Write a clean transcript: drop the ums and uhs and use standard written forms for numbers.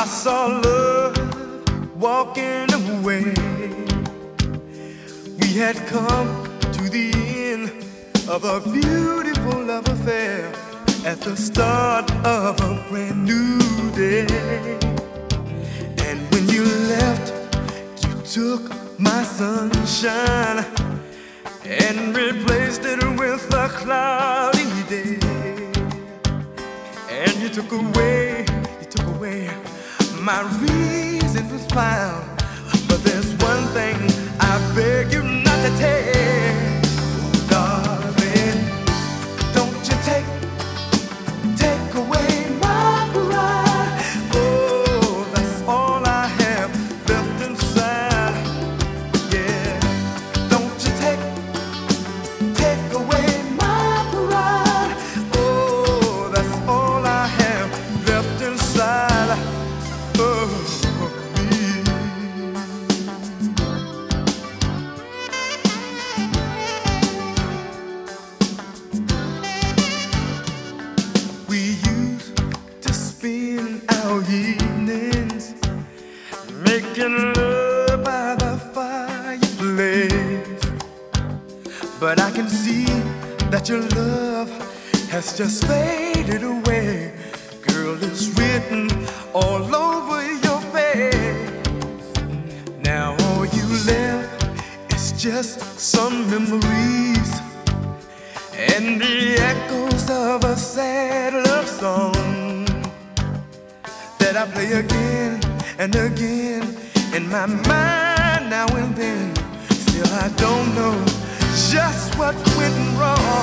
I saw love walking away. We had come to the end of a beautiful love affair at the start of a brand new day. And when you left, you took my sunshine and replaced it with a cloudy day. And you took away my reason was found. But there's one thing I beg you not to take. Oh, darling, don't you take away my pride. Oh, that's all I have left inside. Yeah, don't you take away my pride. Oh, that's all I have left inside. We used to spend our evenings making love by the fireplace. But I can see that your love has just faded away. Girl, it's written all over your face. Now all you left is just some memories and the echoes of a sad love song that I play again and again in my mind now and then. Still I don't know just what went wrong.